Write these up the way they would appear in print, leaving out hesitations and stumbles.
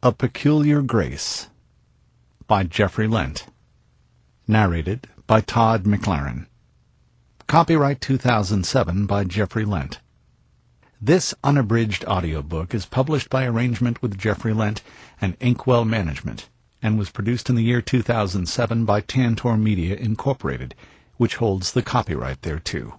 A Peculiar Grace by Geoffrey Lent. Narrated by Todd McLaren. Copyright 2007 by Geoffrey Lent. This unabridged audiobook is published by arrangement with Geoffrey Lent and Inkwell Management, and was produced in the year 2007 by Tantor Media, Incorporated, which holds the copyright thereto.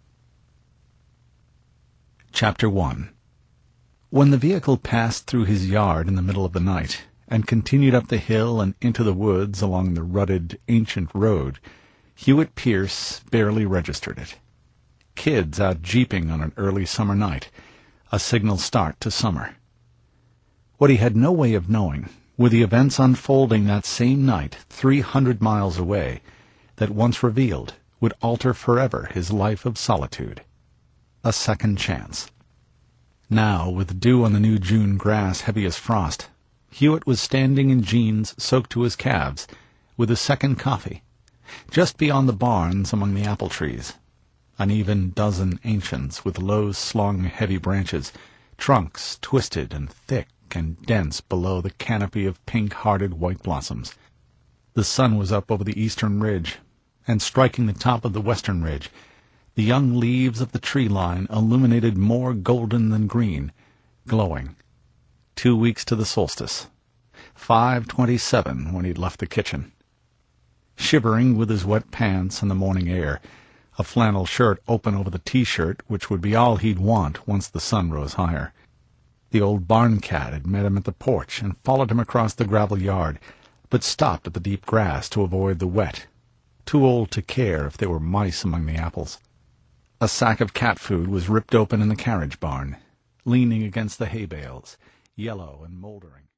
Chapter 1. When the vehicle passed through his yard in the middle of the night, and continued up the hill and into the woods along the rutted, ancient road, Hewitt Pierce barely registered it. Kids out jeeping on an early summer night, a signal start to summer. What he had no way of knowing were the events unfolding that same night 300 miles away that, once revealed, would alter forever his life of solitude. A second chance. Now, with dew on the new June grass heavy as frost, Hewitt was standing in jeans soaked to his calves, with his second coffee, just beyond the barns among the apple trees. An even dozen ancients with low-slung heavy branches, trunks twisted and thick and dense below the canopy of pink-hearted white blossoms. The sun was up over the eastern ridge, and striking the top of the western ridge, the young leaves of the tree line illuminated more golden than green, glowing. 2 weeks to the solstice. 5:27 when he'd left the kitchen. Shivering with his wet pants and the morning air, a flannel shirt open over the T-shirt, which would be all he'd want once the sun rose higher. The old barn cat had met him at the porch and followed him across the gravel yard, but stopped at the deep grass to avoid the wet, too old to care if there were mice among the apples. A sack of cat food was ripped open in the carriage barn, leaning against the hay bales, yellow and moldering.